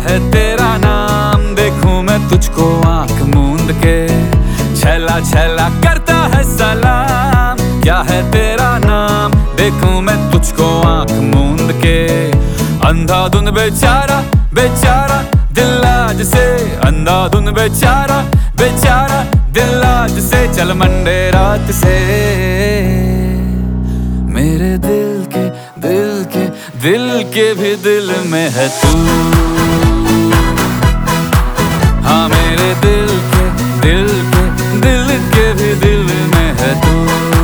है तेरा नाम, देखूं मैं तुझको आंख मूंद के, छैला छैला करता है सलाम। क्या है तेरा नाम, देखूं मैं तुझको आंख मूंद के। अंधाधुंध बेचारा बेचारा दिल आज से, अंधाधुंध बेचारा बेचारा दिल आज से, चल मंडे रात से। मेरे दिल के भी दिल में है तू, हाँ मेरे दिल के भी दिल में है तू।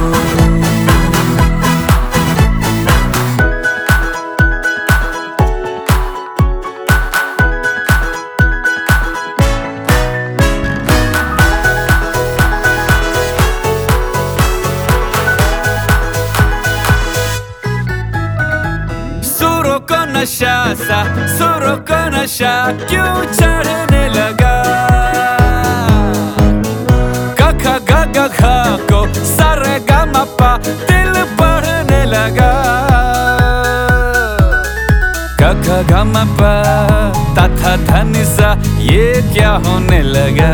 नशा सा सुरों को नशा क्यों चढ़ने लगा, ग ग ग घ को सा रे ग म प दिल पढ़ने लगा। ग ग घ म प ता था धा नि सा ये क्या होने लगा।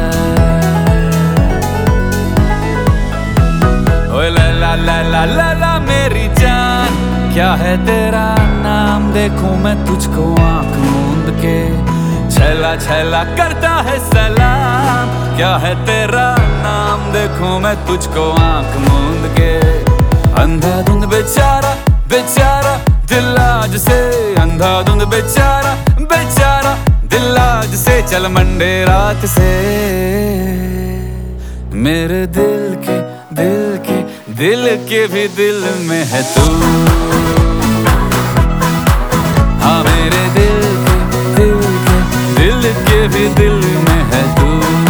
ओए ला ला ला ला ला ला मेरी जान, क्या है तेरा नाम, देखूं मैं तुझको आंख मूंद के, छैला छैला करता है सलाम। क्या है तेरा नाम, देखूं मैं तुझको आंख मूंद के। अंधाधुंध बेचारा बेचारा दिल आज से, अंधाधुंध बेचारा बेचारा दिल आज से, चल मंडे रात से। मेरे दिल के भी दिल में है तू, हाँ मेरे दिल के भी दिल में है तू।